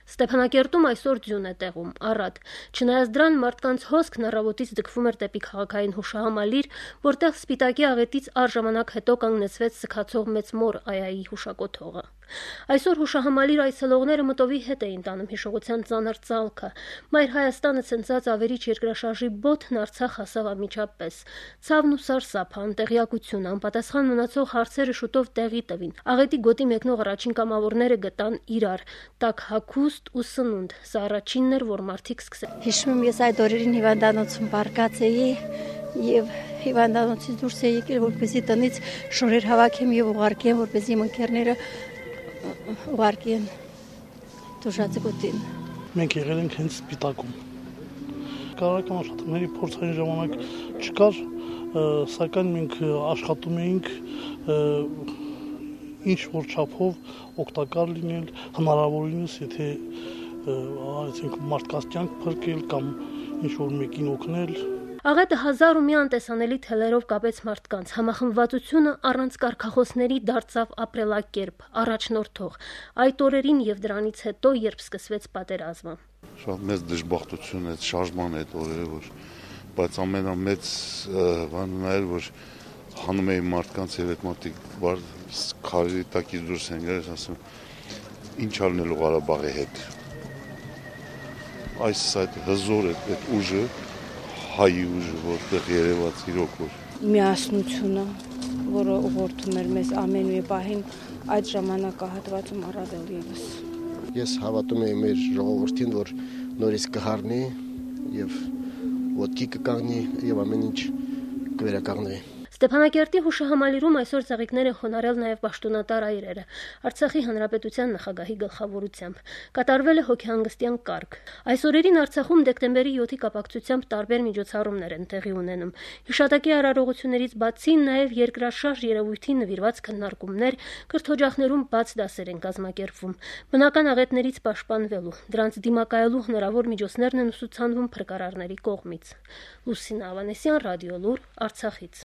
Ստեփանակերտում այսօր ձյուն է տեղում, առատ։ Չնայած դրան մարդկանց հոսքն առավոտից ձգվում էր դեպի քաղաքային հուշահամալիր, որտեղ Սպիտակի աղետից առժամանակ հետո կանգնեցվեց սգացող մեծ մոր Այայի հուշակոթողը։ Այսօր հուշահամալիր այցելողները մտովի հետ էին տանում հիշողության ծանր ծալքը։ Մայր Հայաստանը ցնցած ավերիչ երկրաշարժի բոթն Արցախ հասավ անմիջապես։ Ցավն ու սարսափը, անտեղյակությունը, անպատասխան մնացող հարցերը շուտով տեղի տվին։ Աղետի գոտի մեկնող առաջին կամավորները գտան իրար, տաք հագուստ ու սնունդ։ Սա առաջինն էր, որ մարդիկ սկսեցին։ Հիշում եմ, ես այդ օրերին հիվանդանոցում բարկած էի եւ հիվանդանոցից դուրս էի եկել, որպեսզի տնից շորեր հավաքեմ եւ ուղարկեմ, որպեսզի իմ ընկերները ուղարկեն դուժացի գոտին։ Մենք եղել ենք հենց Սպիտակում։ Կառավարական աշխատանքների փորձային ժամանակ չկար, սակայն մենք աշխատում էինք ինչ որ չափով օգտակար լինել, հնարավորինս, եթե արեցինք մարդկանց կյանք փրկել կամ ինչ որ մեկին օգնել։ Աղետը հազար ու մի անտեսանելի թելերով կապեց մարդկանց, համախմբվածությունը առանց կարգախոսների դարձավ ապրելակերպ, առաջնորդող, այդ օրերին եւ դրանից հետո, երբ սկսվեց պատերազմը։ Շատ մեծ դժբախտություն է շարժման այդ օրերը, բայց ամենամեծ բանը նա էր, որ հանում էին մարդկանց եւ այդ մարդիկ քարերի տակից դուրս են գալիս, ասում ինչ արնելու Ղարաբաղի հետ։ Այս հզոր այդ ուժը, հայի ուժը, որտեղ երևաց իրոք որ միասնությունը, որը ուղղորդում էր մեզ ամեն մի պահին, այդ ժամանակահատվածում առավել եւս։ Ես հավատում եմ մեր ժողովրդին, որ նորից կհառնի եւ ոտքի կկանգնի եւ ամեն ինչ կվերականգնվի։ Ստեփանակերտի հուշահամալիրում այսօր ծաղիկներ են խոնարհել նաև պաշտոնատար այրերը, Արցախի հանրապետության նախագահի գլխավորությամբ։ Կատարվել է հոգեհանգստյան կարգ։ Այս օրերին Արցախում դեկտեմբերի 7-ի կապակցությամբ տարբեր միջոցառումներ են տեղի ունենում։ Հիշատակի արարողություններից բացի նաև երկրաշարժ երևույթին նվիրված քննարկումներ, կրթօջախներում բաց դասեր են կազմակերպվում։ Բնական աղետներից պաշտպանվելու, դրանց դիմակայելու հնարավոր միջոցներն են ուսուցանվում փրկարարների կողմից։ Լուսինա Ավանեսյան, Ռադիոլուր, Արցախից։